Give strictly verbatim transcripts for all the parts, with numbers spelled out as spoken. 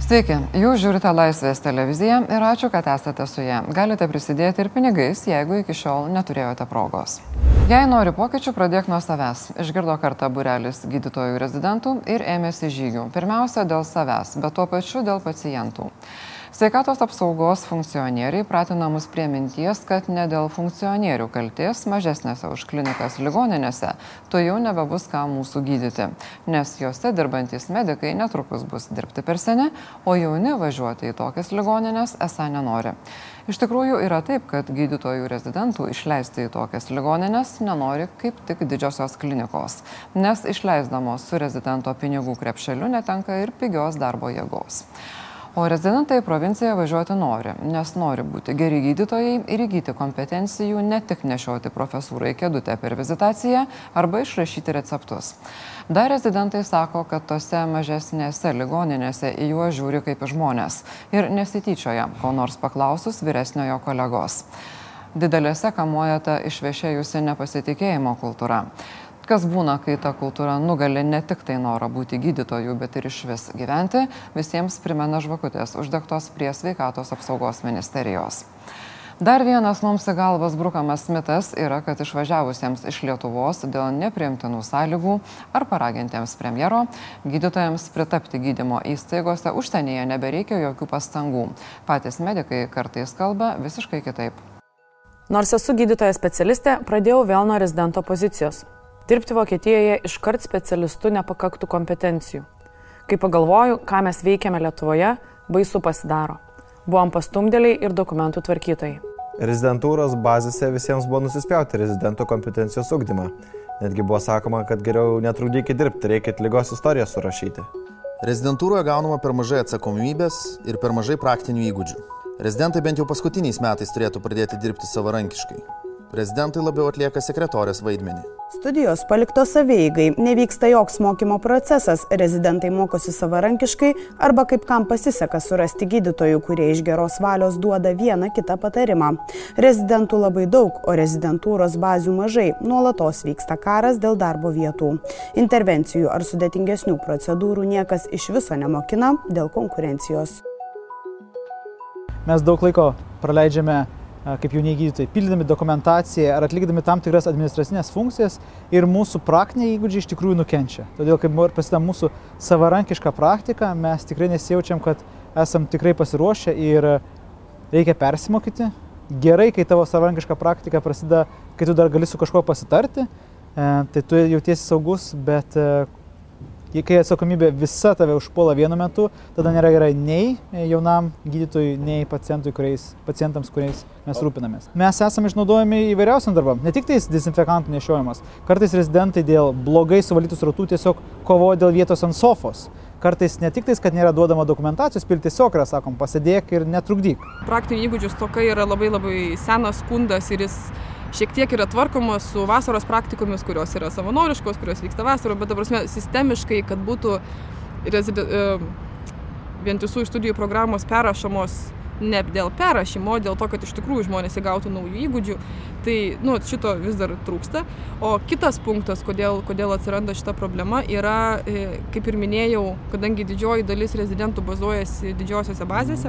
Sveiki, jūs žiūrite Laisvės televiziją ir ačiū, kad esate su ja. Galite prisidėti ir pinigais, jeigu iki šiol neturėjote progos. Jei nori pokyčių, pradėk nuo savęs. Išgirdo kartą būrelis gydytojų rezidentų ir ėmėsi žygių. Pirmiausia dėl savęs, bet tuo pačiu dėl pacientų. Sveikatos apsaugos funkcionieriai pratina mus prie minties, kad ne dėl funkcionierių kaltės mažesnėse už klinikas ligoninėse to jau nebebus ką mūsų gydyti, nes juose dirbantys medikai netrukus bus dirbti per seni, o jauni važiuoti į tokias ligoninės esą nenori. Iš tikrųjų yra taip, kad gydytojų rezidentų išleisti į tokias ligoninės nenori kaip tik didžiosios klinikos, nes išleisdamos su rezidento pinigų krepšeliu netenka ir pigios darbo jėgos. O rezidentai į provinciją važiuoti nori, nes nori būti geri gydytojai ir įgyti kompetencijų, ne tik nešioti profesūrai kėdutę per vizitaciją arba išrašyti receptus. Dar rezidentai sako, kad tose mažesnėse ligoninėse į juos žiūri kaip į žmonės ir nesityčioja, ko nors paklausus vyresniojo kolegos. Didelėse kamuoja ta išvešėjusi nepasitikėjimo kultūra. Kas būna, kai ta kultūra nugali ne tik tai norą būti gydytojų, bet ir išvis gyventi, visiems primena žvakutės uždegtos prie Sveikatos apsaugos ministerijos. Dar vienas mums į galvas brukamas mitas yra, kad išvažiavusiems iš Lietuvos dėl nepriimtinų sąlygų ar paragintiems premjero gydytojams pritapti gydymo įstaigose užsienyje nebereikia jokių pastangų. Patys medikai kartais kalba visiškai kitaip. Nors esu gydytoja specialistė, pradėjau vėl nuo rezidento pozicijos. Dirbti Vokietijoje iškart specialistų nepakaktų kompetencijų. Kai pagalvoju, ką mes veikiame Lietuvoje, baisu pasidaro. Buvom pastumdėliai ir dokumentų tvarkytojai. Rezidentūros bazėse visiems buvo nusispjauti rezidento kompetencijos ugdymą. Netgi buvo sakoma, kad geriau netrukdykit dirbti, reikia lygos istoriją surašyti. Rezidentūroje gaunama per mažai atsakomybės ir per mažai praktinių įgūdžių. Rezidentai bent jau paskutiniais metais turėtų pradėti dirbti savarankiškai. Rezidentai labiau atlieka sekretorės vaidmenį. Studijos paliktos savieigai, nevyksta joks mokymo procesas, rezidentai mokosi savarankiškai arba kaip kam pasiseka surasti gydytojų, kurie iš geros valios duoda vieną kitą patarimą. Rezidentų labai daug, o rezidentūros bazių mažai, nuolatos vyksta karas dėl darbo vietų. Intervencijų ar sudėtingesnių procedūrų niekas iš viso nemokina dėl konkurencijos. Mes daug laiko praleidžiame kaip jauni gydytojai, pildydami dokumentaciją ar atlikdami tam tikras administracinės funkcijas ir mūsų praktiniai įgūdžiai iš tikrųjų nukenčia. Todėl, kai prasideda mūsų savarankiška praktika, mes tikrai nesijaučiam, kad esam tikrai pasiruošę ir reikia persimokyti. Gerai, kai tavo savarankiška praktika prasideda, kai tu dar gali su kažkuo pasitarti, tai tu jautiesi saugus, bet kai atsakomybė visa tave užpuola vienu metu, tada nėra gerai nei jaunam gydytojui, nei pacientui, kuriais, pacientams, kuriais mes rūpinamės. Mes esame išnaudojami įvairiausiam darbam, ne tik tais dezinfekantų nešiojimas. Kartais rezidentai dėl blogai suvalytų srautų tiesiog kovoja dėl vietos ant sofos. Kartais ne tik tais, kad nėra duodama dokumentacijos, pilti tiesiog yra, sakom, pasėdėk ir netrukdyk. Praktinių įgūdžių stoka yra labai labai senas skundas ir jis šiek tiek yra tvarkomas su vasaros praktikomis, kurios yra savanoriškos, kurios vyksta vasarą, bet, ta prasme, sistemiškai, kad būtų rezide, vientisų studijų programos perrašomos ne dėl perrašymo, dėl to, kad iš tikrųjų žmonės įgautų naujų įgūdžių, tai nu, šito vis dar trūksta. O kitas punktas, kodėl, kodėl atsiranda šita problema, yra, kaip ir minėjau, kadangi didžioji dalis rezidentų bazuojasi didžiosiose bazėse,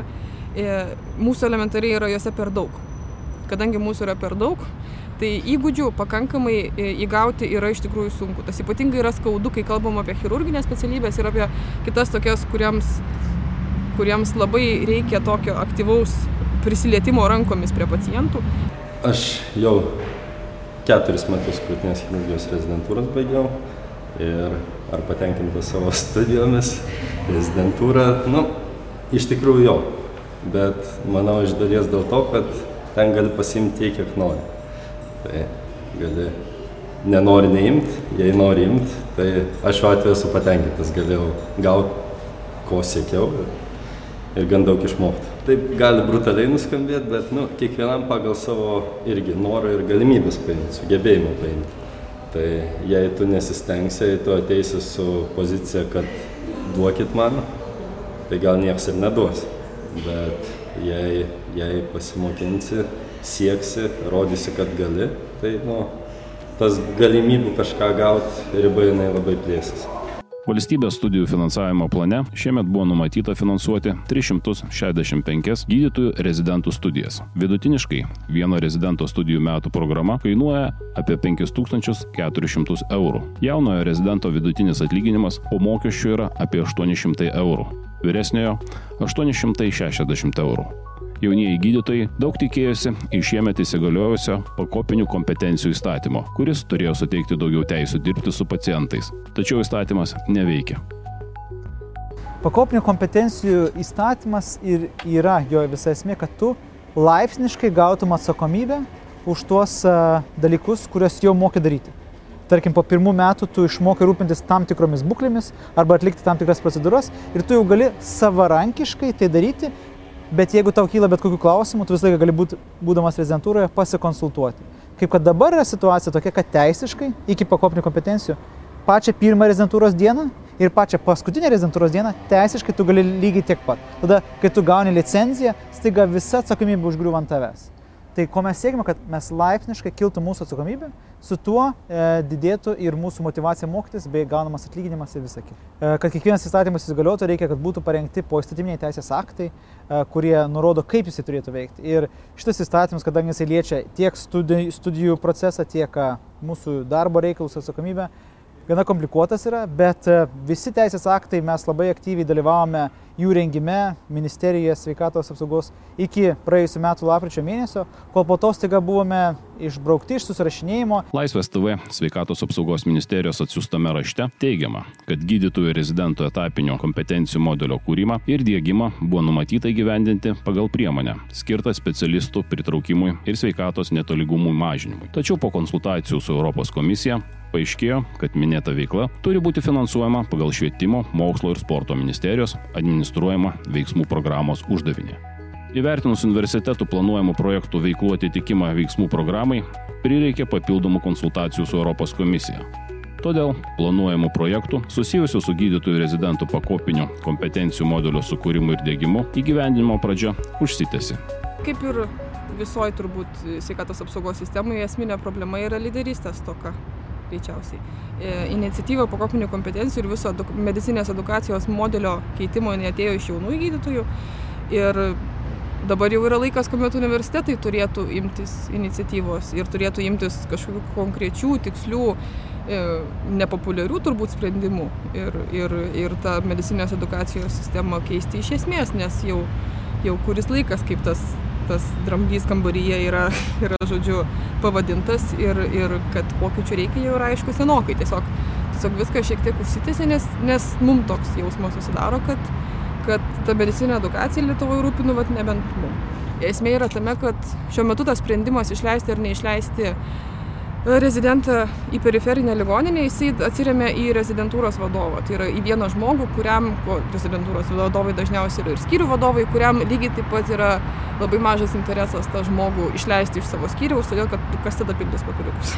mūsų elementariai yra juose per daug. Kadangi mūsų yra per daug, tai įgūdžių pakankamai įgauti yra iš tikrųjų sunku. Tas ypatingai yra skaudu, kai kalbam apie chirurginės specialybės ir apie kitas tokias, kuriems, kuriems labai reikia tokio aktyvaus prisilietimo rankomis prie pacientų. Aš jau keturis metus krūtinės chirurgijos rezidentūros baigiau ir ar patenkintas savo studijomis, rezidentūra, nu, iš tikrųjų jau, bet manau iš dalies dėl to, kad ten gali pasiimti tiek, kiek nori. Tai gali, nenori neimti, jei nori imti, tai aš šiuo atveju esu patenkintas, galėjau gauti, ko siekiau ir, ir gan daug išmokti. Taip gali brutaliai nuskambėti, bet nu, kiekvienam pagal savo irgi norą ir galimybės paimti, sugebėjimą paimti. Tai jei tu nesistengsi, jei tu ateisi su pozicija, kad duokit man, tai gal nieks ir neduos. Bet Jei, jei pasimokinsi, sieksi, rodysi, kad gali, tai nu, tas galimybių kažką gauti riba jinai labai plėsis. Valstybės studijų finansavimo plane šiemet buvo numatyta finansuoti tris šimtus šešiasdešimt penkias gydytojų rezidentų studijas. Vidutiniškai vieno rezidento studijų metų programa kainuoja apie penkis tūkstančius keturis šimtus eurų. Jaunojo rezidento vidutinis atlyginimas po mokesčių yra apie aštuoni šimtai eurų. Vyresniojo aštuoni šimtai šešiasdešimt eurų. Jaunieji gydytojai daug tikėjosi iš šiemet įsigaliojusio pakopinių kompetencijų įstatymo, kuris turėjo suteikti daugiau teisų dirbti su pacientais. Tačiau įstatymas neveikia. Pakopinių kompetencijų įstatymas ir yra jo visa esmė, kad tu laipsniškai gautum atsakomybę už tuos uh, dalykus, kuriuos jau moki daryti. Tarkim, po pirmų metų tu išmokai rūpintis tam tikromis būklėmis arba atlikti tam tikras procedūras ir tu jau gali savarankiškai tai daryti. Bet jeigu tau kyla bet kokių klausimų, tu visą laiką gali būti, būdamas rezidentūroje, pasikonsultuoti. Kaip kad dabar yra situacija tokia, kad teisiškai iki pakopinių kompetencijų pačią pirmą rezidentūros dieną ir pačią paskutinę rezidentūros dieną teisiškai tu gali lygiai tiek pat. Tada, kai tu gauni licenciją, staiga visa atsakomybė užgriūva ant tavęs. Tai ko mes siekime, kad mes laipsniškai kiltų mūsų atsakomybė, su tuo e, didėtų ir mūsų motyvacija mokytis bei gaunamas atlyginimas ir visą kitą. E, kad kiekvienas įstatymas įsigaliotų, reikia, kad būtų parengti poįstatyminiai teisės aktai, e, kurie nurodo, kaip jisai turėtų veikti. Ir šitas įstatymas, kadangi jisai liečia tiek studijų, studijų procesą, tiek a, mūsų darbo reikalus atsakomybę, gana komplikuotas yra, bet visi teisės aktai mes labai aktyviai dalyvavome jų rengime Ministerijoje sveikatos apsaugos iki praėjusių metų lapkričio mėnesio, kol po to staiga buvome išbraukti iš susirašinėjimo. Laisvės T V sveikatos apsaugos ministerijos atsiųstame rašte teigiama, kad gydytojų rezidentų etapinio kompetencijų modelio kūrimą ir diegimą buvo numatyta įgyvendinti pagal priemonę, skirtą specialistų pritraukimui ir sveikatos netolygumų mažinimui. Tačiau po konsultacijų su Europos komisija paaiškėjo, kad minėta veikla turi būti finansuojama pagal Švietimo, Mokslo ir Sporto ministerijos administruojama veiksmų programos uždavinį. Įvertinus universitetų planuojamų projektų veiklų atitikimą veiksmų programai, prireikė papildomų konsultacijų su Europos komisija. Todėl planuojamų projektų susijusių su gydytojų rezidentų pakopinių kompetencijų modelio sukūrimu ir diegimu įgyvendinimo pradžia užsitęsė. Kaip ir visoje turbūt sveikatos apsaugos sistemoje esminė problema yra lyderystės stoka. Greičiausiai. E, iniciatyva pakopinių kompetencijų ir viso dok, medicinės edukacijos modelio keitimo atėjo iš jaunųjų gydytojų ir dabar jau yra laikas, kuomet universitetai turėtų imtis iniciatyvos ir turėtų imtis kažkokių konkrečių, tikslių, e, nepopuliarių turbūt sprendimų ir, ir, ir tą medicinės edukacijos sistemą keisti iš esmės, nes jau, jau kuris laikas, kaip tas tas dramblys kambaryje yra, yra žodžiu, pavadintas ir, ir kad pokyčių reikia jau yra aišku senokai. Tiesiog, tiesiog viskas šiek tiek užsitęsė, nes, nes mums toks jausmas susidaro, kad, kad ta medicinė edukacija Lietuvoje rūpinu, vat nebent mums. Esmė yra tame, kad šiuo metu tas sprendimas išleisti ar neišleisti rezidentą į periferinę ligoninę, jisai atsiremia į rezidentūros vadovą. Tai yra į vieną žmogų, kuriam, rezidentūros vadovai dažniausiai yra ir skyrių vadovai, kuriam lygiai taip pat yra labai mažas interesas tą žmogų išleisti iš savo skyriaus, todėl kad kas tada pildys papiriukus.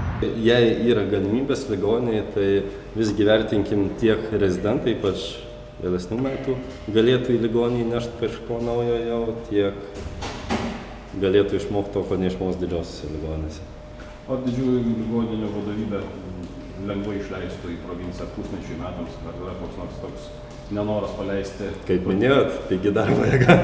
Jei yra galimybės ligoninėje, tai visgi vertinkim tiek rezidentai, ypač vėlesnių metų, galėtų į ligoninį nešti kažko naujo jau, tiek galėtų išmokti to, ko neišmoks didžiosiose ligoninėse. O didžiųjų ligoninių vadovybė lengvai išleistų į provinciją pusmečiui metams, ar yra koks nors toks nenoras paleisti? Kaip minėjot, pigi darbo jėga.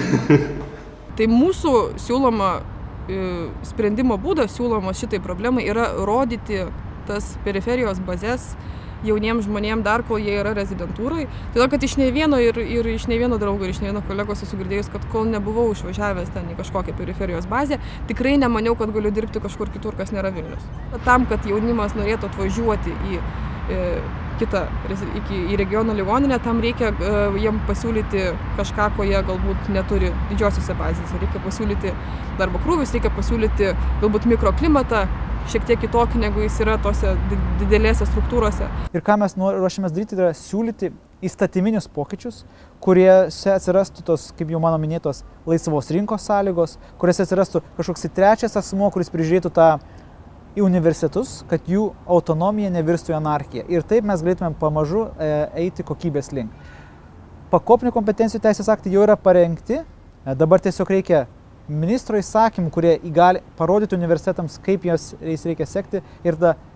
Tai mūsų siūloma sprendimo būdas, siūloma šitai problemai, yra rodyti tas periferijos bazės jauniems žmonėms dar, kol jie yra rezidentūrai. Todėl, kad iš ne vieno ir, ir iš ne vieno draugo, ir iš ne vieno kolegos esu girdėjus, kad kol nebuvau išvažiavęs ten į kažkokią periferijos bazę, tikrai nemaniau, kad galiu dirbti kažkur kitur, kas nėra Vilnius. Tam, kad jaunimas norėtų atvažiuoti į e, kitą, iki, į regiono ligoninę, tam reikia e, jiem pasiūlyti kažką, ko jie galbūt neturi didžiosiuose bazėse. Reikia pasiūlyti darbo krūvius, reikia pasiūlyti galbūt mikroklimatą, šiek tiek kitokį, negu jis yra tose didelėse struktūrose. Ir ką mes ruošiamės daryti, tai yra siūlyti įstatyminius pokyčius, kuriuose atsirastų tos, kaip jau mano minėtos, laisvos rinkos sąlygos, kuriuose atsirastų kažkoks trečias asmuo, kuris prižiūrėtų tą į universitetus, kad jų autonomija nevirstų į anarchiją. Ir taip mes galėtumėm pamažu e, eiti kokybės link. Pakopinių kompetencijų teisės aktai jau yra parengti, e, dabar tiesiog reikia ministro įsakymų, kurie įgali parodyti universitetams, kaip jas reikia sekti ir tada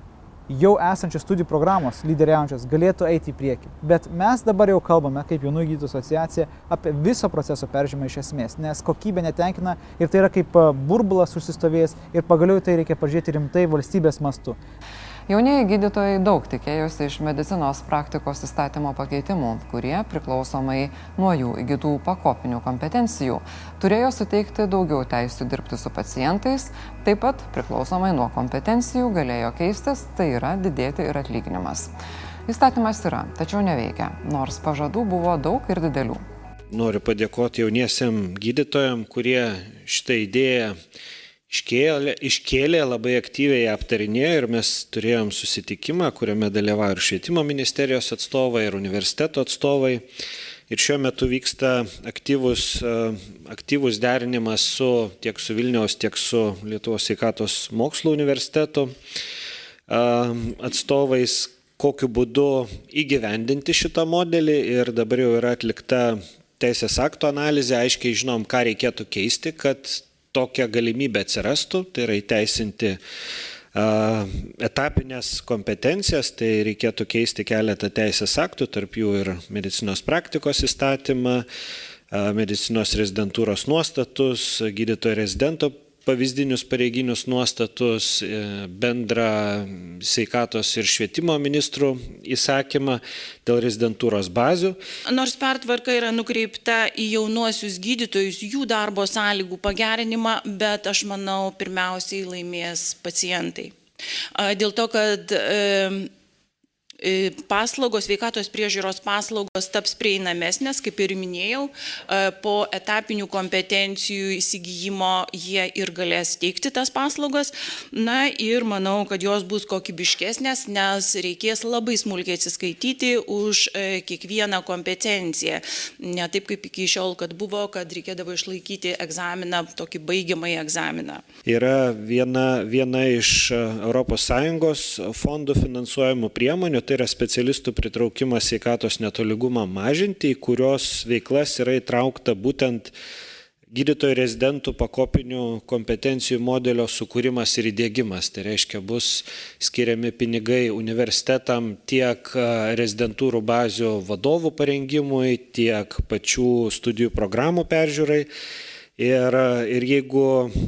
jau esančios studijų programos lyderiaujančios galėtų eiti į priekį. Bet mes dabar jau kalbame, kaip jaunųjų gydytojų asociacija, apie viso proceso peržymą iš esmės, nes kokybė netenkina ir tai yra kaip burbulas užsistovėjęs ir pagaliau tai reikia pažiūrėti rimtai valstybės mastu. Jaunieji gydytojai daug tikėjosi iš medicinos praktikos įstatymo pakeitimų, kurie, priklausomai nuo jų įgytų pakopinių kompetencijų, turėjo suteikti daugiau teisių dirbti su pacientais, taip pat priklausomai nuo kompetencijų galėjo keistis, tai yra didėti ir atlyginimas. Įstatymas yra, tačiau neveikia, nors pažadų buvo daug ir didelių. Noriu padėkoti jauniesiam gydytojam, kurie šitą idėją Iškėlė, iškėlė, labai aktyviai aptarinėjo ir mes turėjom susitikimą, kuriame dalyvavo ir švietimo ministerijos atstovai, ir universiteto atstovai. Ir šiuo metu vyksta aktyvus, aktyvus derinimas su, tiek su Vilniaus, tiek su Lietuvos sveikatos mokslų universiteto atstovais, kokiu būdu įgyvendinti šitą modelį. Ir dabar jau yra atlikta teisės akto analizė, aiškiai žinom, ką reikėtų keisti, kad tokią galimybę atsirastų, tai yra įteisinti uh, etapinės kompetencijas, tai reikėtų keisti keletą teisės aktų, tarp jų ir medicinos praktikos įstatymą, uh, medicinos rezidentūros nuostatus, gydytojo rezidento pavyzdinius pareiginius nuostatus, bendrą sveikatos ir švietimo ministrų įsakymą dėl rezidentūros bazių. Nors pertvarka yra nukreipta į jaunuosius gydytojus, jų darbo sąlygų pagerinimą, bet aš manau, pirmiausiai laimės pacientai. Dėl to, kad paslaugos, sveikatos priežiūros paslaugos taps prieinamesnės, kaip ir minėjau, po etapinių kompetencijų įsigijimo jie ir galės teikti tas paslaugas. Na ir manau, kad jos bus kokybiškesnės, nes reikės labai smulkiai atsiskaityti už kiekvieną kompetenciją. Ne taip kaip iki šiol, kad buvo, kad reikėdavo išlaikyti egzaminą, tokį baigiamąjį egzaminą. Yra viena, viena iš Europos Sąjungos fondų finansuojamų priemonių, tai yra specialistų pritraukimas sveikatos netolygumą mažinti, į kurios veiklas yra įtraukta būtent gydytojų rezidentų pakopinių kompetencijų modelio sukūrimas ir įdiegimas. Tai reiškia, bus skiriami pinigai universitetam tiek rezidentūrų bazių vadovų parengimui, tiek pačių studijų programų peržiūrai. Ir, ir jeigu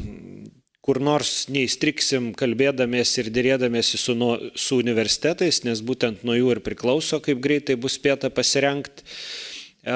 kur nors neįstriksim kalbėdamės ir dėrėdamėsi su, nu, su universitetais, nes būtent nuo jų ir priklauso, kaip greitai bus spėta pasirengti. E,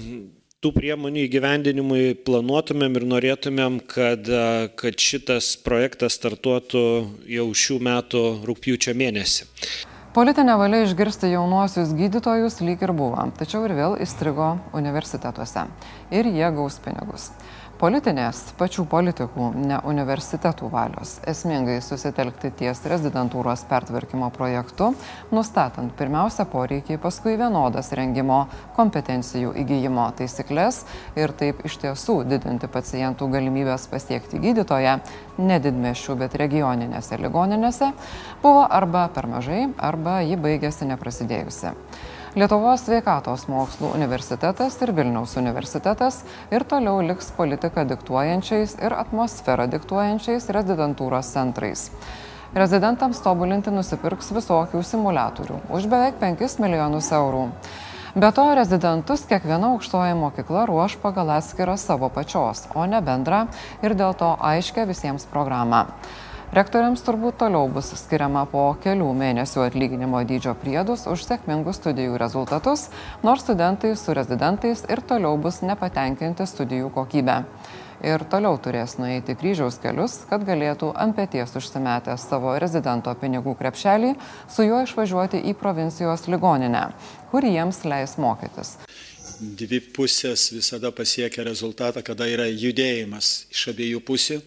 tų priemonių įgyvendinimui planuotumėm ir norėtumėm, kad, kad šitas projektas startuotų jau šių metų rugpjūčio mėnesį. Politinė valia išgirsti jaunuosius gydytojus lyg ir buvo, tačiau ir vėl įstrigo universitetuose. Ir jie gaus pinigus. Politinės, pačių politikų, ne universitetų valios, esmingai susitelkti ties rezidentūros pertvarkymo projektu, nustatant pirmiausia poreikį, paskui vienodas rengimo kompetencijų įgyjimo taisyklės ir taip iš tiesų didinti pacientų galimybės pasiekti gydytoją, ne didmiesčių, bet regioninėse ligoninėse, buvo arba per mažai, arba ji baigėsi neprasidėjusi. Lietuvos sveikatos mokslų universitetas ir Vilniaus universitetas ir toliau liks politiką diktuojančiais ir atmosferą diktuojančiais rezidentūros centrais. Rezidentams tobulinti nusipirks visokių simuliatorių už beveik penkis milijonus eurų. Be to, rezidentus kiekviena aukštoji mokykla ruoš pagal atskirą savo pačios, o ne bendrą ir dėl to aiškia visiems programą. Rektoriams turbūt toliau bus skiriama po kelių mėnesių atlyginimo dydžio priedus už sėkmingus studijų rezultatus, nors studentai su rezidentais ir toliau bus nepatenkinti studijų kokybę. Ir toliau turės nueiti kryžiaus kelius, kad galėtų ant peties užsimetę savo rezidento pinigų krepšelį, su juo išvažiuoti į provincijos ligoninę, kur jiems leis mokytis. Dvi pusės visada pasiekia rezultatą, kada yra judėjimas iš abiejų pusių,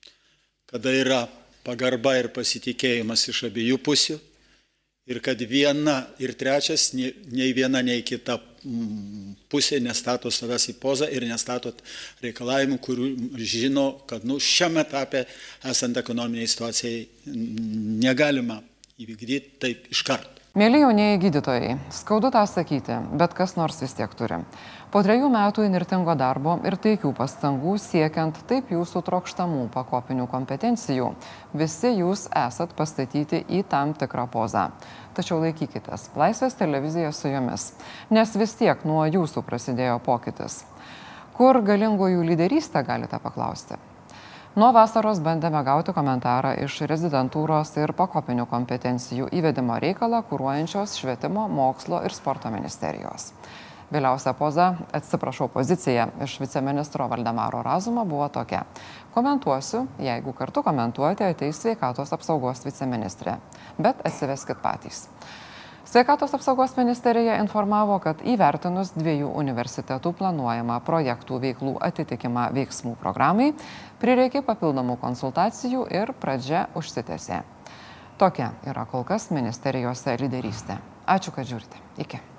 kada yra pagarba ir pasitikėjimas iš abiejų pusių ir kad viena ir trečias, nei viena, nei kita pusė nestato savęs į pozą ir nestato reikalavimų, kurių žino, kad nu, šiame etape esant ekonominiai situacijai negalima įvykdyti taip iš karto. Mėly jaunieji gydytojai, skaudu tą sakyti, bet kas nors vis tiek turi. Po trejų metų įnirtingo darbo ir taikių pastangų siekiant taip jūsų trokštamų pakopinių kompetencijų, visi jūs esat pastatyti į tam tikrą pozą. Tačiau laikykitės, Laisvės televizija su jumis, nes vis tiek nuo jūsų prasidėjo pokytis. Kur galingųjų lyderystę galite paklausti? Nuo vasaros bandėme gauti komentarą iš rezidentūros ir pakopinių kompetencijų įvedimo reikalą kuruojančios Švietimo, mokslo ir sporto ministerijos. Vėliausia poza, atsiprašau, pozicija iš viceministro Valdemaro Razumo buvo tokia. Komentuosiu, jeigu kartu komentuoti ateis sveikatos apsaugos viceministrė, bet atsiveskit patys. Sveikatos apsaugos ministerija informavo, kad įvertinus dviejų universitetų planuojamą projektų veiklų atitikimą veiksmų programai, prireikė papildomų konsultacijų ir pradžia užsitęsė. Tokia yra kol kas ministerijose lyderystė. Ačiū, kad žiūrite. Iki.